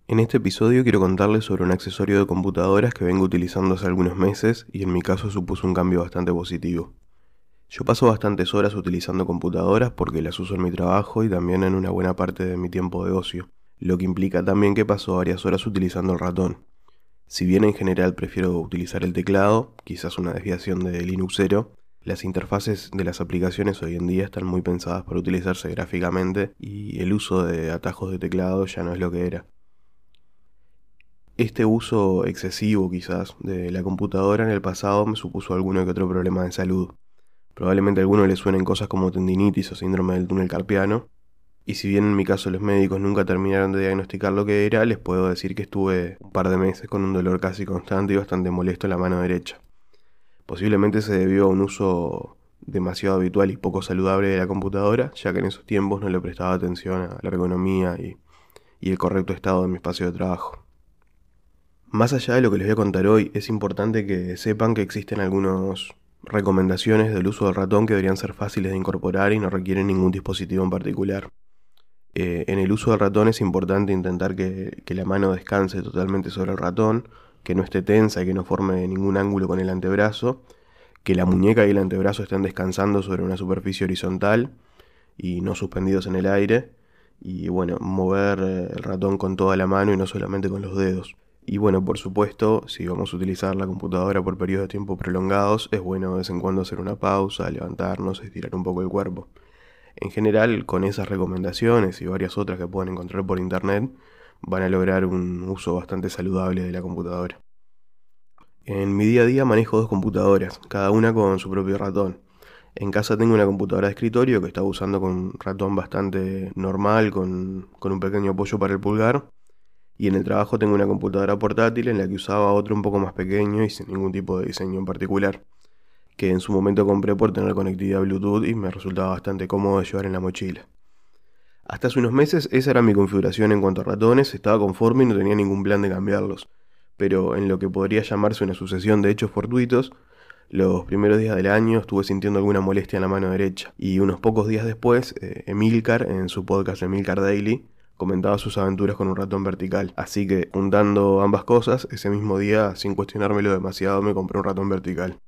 En este episodio quiero contarles sobre un accesorio de computadoras que vengo utilizando hace algunos meses y en mi caso supuso un cambio bastante positivo. Yo paso bastantes horas utilizando computadoras porque las uso en mi trabajo y también en una buena parte de mi tiempo de ocio, lo que implica también que paso varias horas utilizando el ratón. Si bien en general prefiero utilizar el teclado, quizás una desviación de Linuxero, las interfaces de las aplicaciones hoy en día están muy pensadas para utilizarse gráficamente y el uso de atajos de teclado ya no es lo que era. Este uso excesivo quizás de la computadora en el pasado me supuso alguno que otro problema de salud. Probablemente a alguno le suenen cosas como tendinitis o síndrome del túnel carpiano, y si bien en mi caso los médicos nunca terminaron de diagnosticar lo que era, les puedo decir que estuve un par de meses con un dolor casi constante y bastante molesto en la mano derecha. Posiblemente se debió a un uso demasiado habitual y poco saludable de la computadora, ya que en esos tiempos no le prestaba atención a la ergonomía y el correcto estado de mi espacio de trabajo. Más allá de lo que les voy a contar hoy, es importante que sepan que existen algunas recomendaciones del uso del ratón que deberían ser fáciles de incorporar y no requieren ningún dispositivo en particular. En el uso del ratón es importante intentar que la mano descanse totalmente sobre el ratón, que no esté tensa y que no forme ningún ángulo con el antebrazo, que la muñeca y el antebrazo estén descansando sobre una superficie horizontal y no suspendidos en el aire, y bueno, mover el ratón con toda la mano y no solamente con los dedos. Y bueno, por supuesto, si vamos a utilizar la computadora por periodos de tiempo prolongados, es bueno de vez en cuando hacer una pausa, levantarnos, estirar un poco el cuerpo. En general, con esas recomendaciones y varias otras que pueden encontrar por internet, van a lograr un uso bastante saludable de la computadora. En mi día a día manejo dos computadoras, cada una con su propio ratón. En casa tengo una computadora de escritorio que estaba usando con un ratón bastante normal, con un pequeño apoyo para el pulgar. Y en el trabajo tengo una computadora portátil en la que usaba otro un poco más pequeño y sin ningún tipo de diseño en particular, que en su momento compré por tener conectividad Bluetooth y me resultaba bastante cómodo de llevar en la mochila. Hasta hace unos meses esa era mi configuración en cuanto a ratones, estaba conforme y no tenía ningún plan de cambiarlos. Pero en lo que podría llamarse una sucesión de hechos fortuitos, los primeros días del año estuve sintiendo alguna molestia en la mano derecha y unos pocos días después, Emilcar, en su podcast Emilcar Daily, comentaba sus aventuras con un ratón vertical. Así que, juntando ambas cosas, ese mismo día, sin cuestionármelo demasiado, me compré un ratón vertical.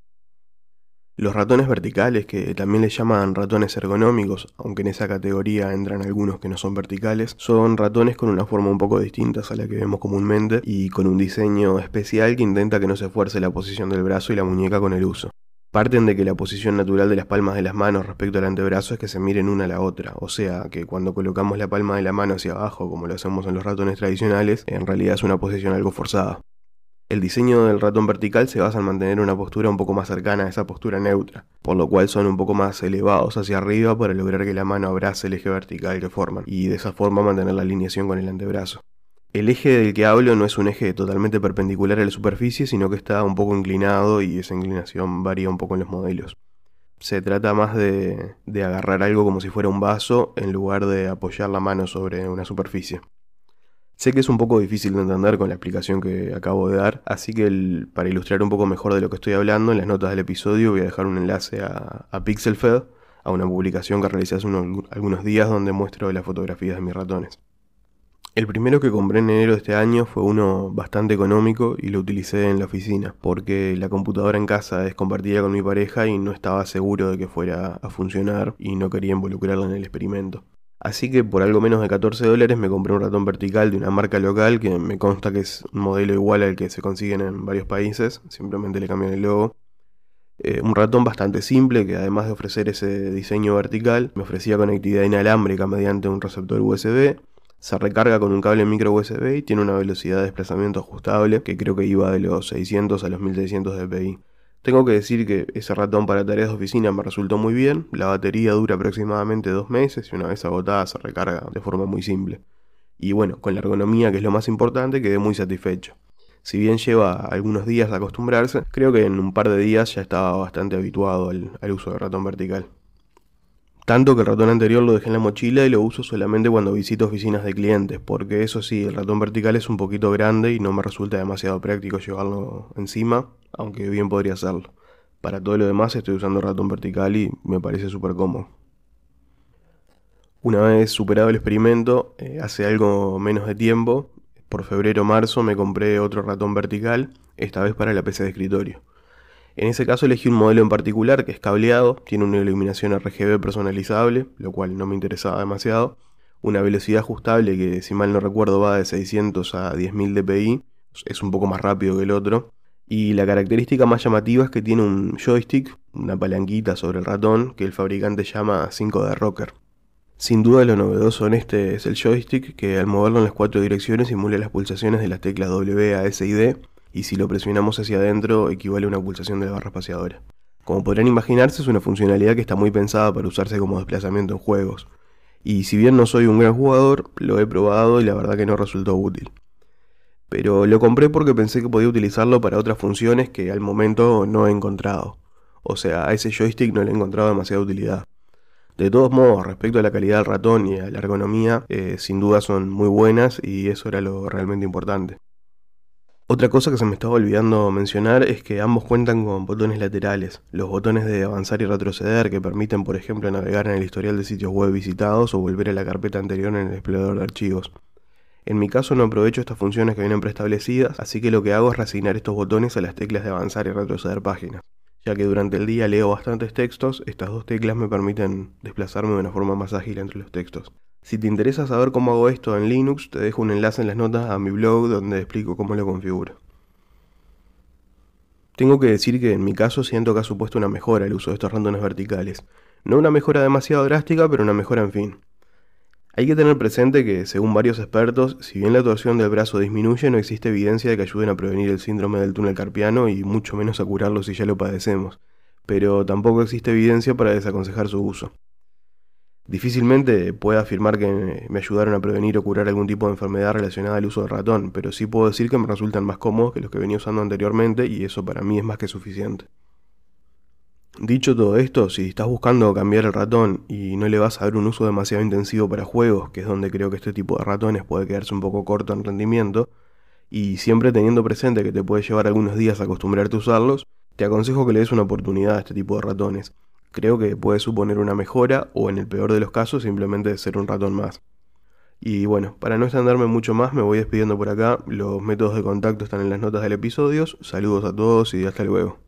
Los ratones verticales, que también les llaman ratones ergonómicos, aunque en esa categoría entran algunos que no son verticales, son ratones con una forma un poco distinta a la que vemos comúnmente y con un diseño especial que intenta que no se fuerce la posición del brazo y la muñeca con el uso. Parten de que la posición natural de las palmas de las manos respecto al antebrazo es que se miren una a la otra, o sea que cuando colocamos la palma de la mano hacia abajo como lo hacemos en los ratones tradicionales, en realidad es una posición algo forzada. El diseño del ratón vertical se basa en mantener una postura un poco más cercana a esa postura neutra, por lo cual son un poco más elevados hacia arriba para lograr que la mano abrace el eje vertical que forman, y de esa forma mantener la alineación con el antebrazo. El eje del que hablo no es un eje totalmente perpendicular a la superficie, sino que está un poco inclinado y esa inclinación varía un poco en los modelos. Se trata más de agarrar algo como si fuera un vaso en lugar de apoyar la mano sobre una superficie. Sé que es un poco difícil de entender con la explicación que acabo de dar, así que para ilustrar un poco mejor de lo que estoy hablando, en las notas del episodio voy a dejar un enlace a PixelFed, a una publicación que realicé hace algunos días donde muestro las fotografías de mis ratones. El primero que compré en enero de este año fue uno bastante económico y lo utilicé en la oficina, porque la computadora en casa es compartida con mi pareja y no estaba seguro de que fuera a funcionar y no quería involucrarla en el experimento. Así que por algo menos de $14 me compré un ratón vertical de una marca local que me consta que es un modelo igual al que se consiguen en varios países, simplemente le cambian el logo. Un ratón bastante simple que además de ofrecer ese diseño vertical, me ofrecía conectividad inalámbrica mediante un receptor USB, se recarga con un cable micro USB y tiene una velocidad de desplazamiento ajustable que creo que iba de los 600 a los 1600 dpi. Tengo que decir que ese ratón para tareas de oficina me resultó muy bien, la batería dura aproximadamente 2 meses y una vez agotada se recarga de forma muy simple. Y bueno, con la ergonomía, que es lo más importante, quedé muy satisfecho. Si bien lleva algunos días a acostumbrarse, creo que en un par de días ya estaba bastante habituado al uso del ratón vertical. Tanto que el ratón anterior lo dejé en la mochila y lo uso solamente cuando visito oficinas de clientes, porque eso sí, el ratón vertical es un poquito grande y no me resulta demasiado práctico llevarlo encima, aunque bien podría hacerlo. Para todo lo demás estoy usando el ratón vertical y me parece súper cómodo. Una vez superado el experimento, hace algo menos de tiempo, por febrero o marzo me compré otro ratón vertical, esta vez para la PC de escritorio. En ese caso elegí un modelo en particular que es cableado, tiene una iluminación RGB personalizable, lo cual no me interesaba demasiado, una velocidad ajustable que si mal no recuerdo va de 600 a 10.000 dpi, es un poco más rápido que el otro, y la característica más llamativa es que tiene un joystick, una palanquita sobre el ratón, que el fabricante llama 5D Rocker. Sin duda lo novedoso en este es el joystick, que al moverlo en las 4 direcciones simula las pulsaciones de las teclas W, A, S y D, y si lo presionamos hacia adentro equivale a una pulsación de la barra espaciadora. Como podrán imaginarse, es una funcionalidad que está muy pensada para usarse como desplazamiento en juegos, y si bien no soy un gran jugador, lo he probado y la verdad que no resultó útil. Pero lo compré porque pensé que podía utilizarlo para otras funciones que al momento no he encontrado. O sea, a ese joystick no le he encontrado demasiada utilidad. De todos modos, respecto a la calidad del ratón y a la ergonomía, sin duda son muy buenas y eso era lo realmente importante. Otra cosa que se me estaba olvidando mencionar es que ambos cuentan con botones laterales, los botones de avanzar y retroceder que permiten por ejemplo navegar en el historial de sitios web visitados o volver a la carpeta anterior en el explorador de archivos. En mi caso no aprovecho estas funciones que vienen preestablecidas, así que lo que hago es reasignar estos botones a las teclas de avanzar y retroceder páginas. Ya que durante el día leo bastantes textos, estas dos teclas me permiten desplazarme de una forma más ágil entre los textos. Si te interesa saber cómo hago esto en Linux, te dejo un enlace en las notas a mi blog donde explico cómo lo configuro. Tengo que decir que en mi caso siento que ha supuesto una mejora el uso de estos ratones verticales. No una mejora demasiado drástica, pero una mejora en fin. Hay que tener presente que, según varios expertos, si bien la torsión del brazo disminuye, no existe evidencia de que ayuden a prevenir el síndrome del túnel carpiano y mucho menos a curarlo si ya lo padecemos, pero tampoco existe evidencia para desaconsejar su uso. Difícilmente puedo afirmar que me ayudaron a prevenir o curar algún tipo de enfermedad relacionada al uso del ratón, pero sí puedo decir que me resultan más cómodos que los que venía usando anteriormente y eso para mí es más que suficiente. Dicho todo esto, si estás buscando cambiar el ratón y no le vas a dar un uso demasiado intensivo para juegos, que es donde creo que este tipo de ratones puede quedarse un poco corto en rendimiento, y siempre teniendo presente que te puede llevar algunos días a acostumbrarte a usarlos, te aconsejo que le des una oportunidad a este tipo de ratones. Creo que puede suponer una mejora o en el peor de los casos simplemente ser un ratón más. Y bueno, para no extenderme mucho más me voy despidiendo por acá, los métodos de contacto están en las notas del episodio, saludos a todos y hasta luego.